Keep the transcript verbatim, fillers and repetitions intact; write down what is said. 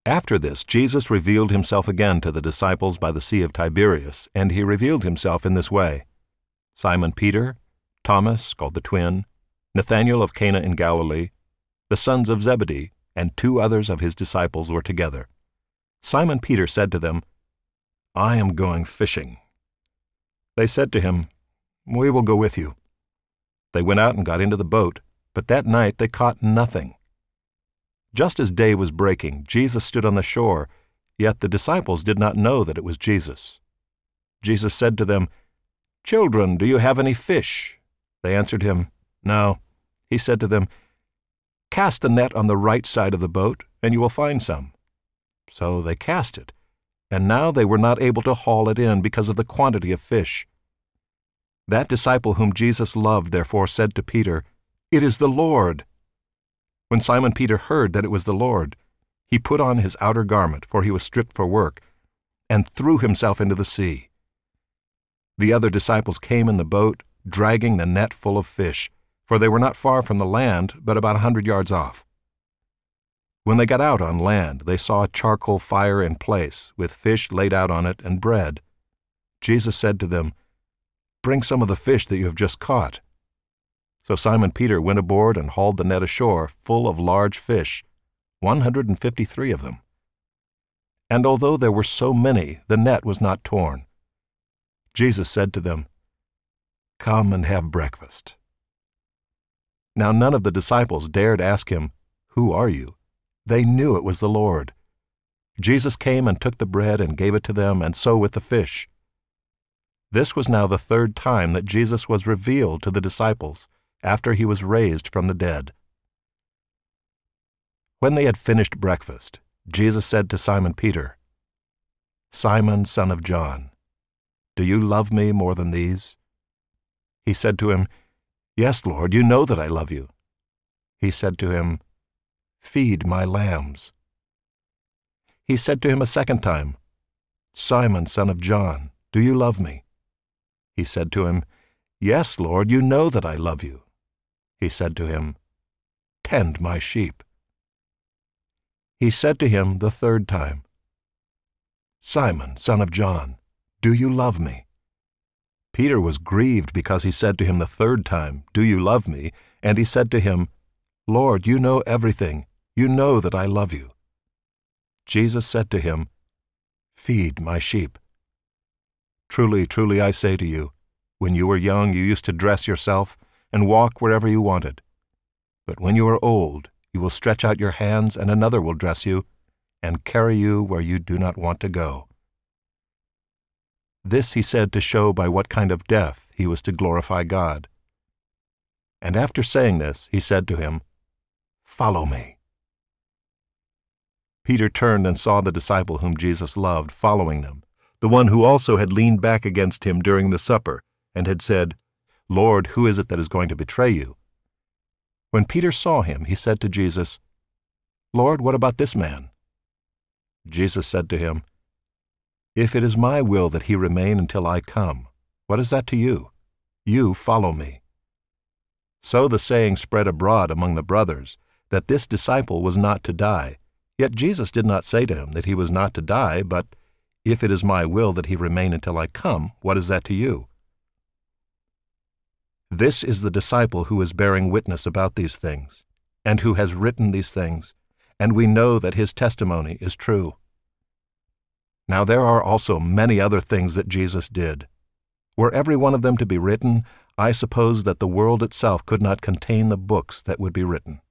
After this, Jesus revealed himself again to the disciples by the Sea of Tiberias, and he revealed himself in this way. Simon Peter, Thomas, called the twin, Nathanael of Cana in Galilee, the sons of Zebedee, and two others of his disciples were together. Simon Peter said to them, "I am going fishing." They said to him, "We will go with you." They went out and got into the boat, but that night they caught nothing. Just as day was breaking, Jesus stood on the shore, yet the disciples did not know that it was Jesus. Jesus said to them, "Children, do you have any fish?" They answered him, "No." He said to them, "Cast the net on the right side of the boat, and you will find some." So they cast it, and now they were not able to haul it in because of the quantity of fish. That disciple whom Jesus loved therefore said to Peter, "It is the Lord." When Simon Peter heard that it was the Lord, he put on his outer garment, for he was stripped for work, and threw himself into the sea. The other disciples came in the boat, dragging the net full of fish, for they were not far from the land, but about a hundred yards off. When they got out on land, they saw a charcoal fire in place, with fish laid out on it and bread. Jesus said to them, "Bring some of the fish that you have just caught." So Simon Peter went aboard and hauled the net ashore, full of large fish, one hundred and fifty-three of them. And although there were so many, the net was not torn. Jesus said to them, "Come and have breakfast." Now none of the disciples dared ask him, "Who are you?" They knew it was the Lord. Jesus came and took the bread and gave it to them, and so with the fish. This was now the third time that Jesus was revealed to the disciples after he was raised from the dead. When they had finished breakfast, Jesus said to Simon Peter, "Simon, son of John, do you love me more than these?" He said to him, "Yes, Lord, you know that I love you." He said to him, "Feed my lambs." He said to him a second time, "Simon, son of John, do you love me?" He said to him, "Yes, Lord, you know that I love you." He said to him, "Tend my sheep." He said to him the third time, "Simon, son of John, do you love me?" Peter was grieved because he said to him the third time, "Do you love me?" And he said to him, "Lord, you know everything. You know that I love you." Jesus said to him, "Feed my sheep. Truly, truly, I say to you, when you were young you used to dress yourself and walk wherever you wanted. But when you are old, you will stretch out your hands, and another will dress you and carry you where you do not want to go." This he said to show by what kind of death he was to glorify God. And after saying this, he said to him, "Follow me." Peter turned and saw the disciple whom Jesus loved following them, the one who also had leaned back against him during the supper, and had said, "Lord, who is it that is going to betray you?" When Peter saw him, he said to Jesus, "Lord, what about this man?" Jesus said to him, "If it is my will that he remain until I come, what is that to you? You follow me." So the saying spread abroad among the brothers that this disciple was not to die. Yet Jesus did not say to him that he was not to die, but, "If it is my will that he remain until I come, what is that to you?" This is the disciple who is bearing witness about these things, and who has written these things, and we know that his testimony is true. Now there are also many other things that Jesus did. Were every one of them to be written, I suppose that the world itself could not contain the books that would be written.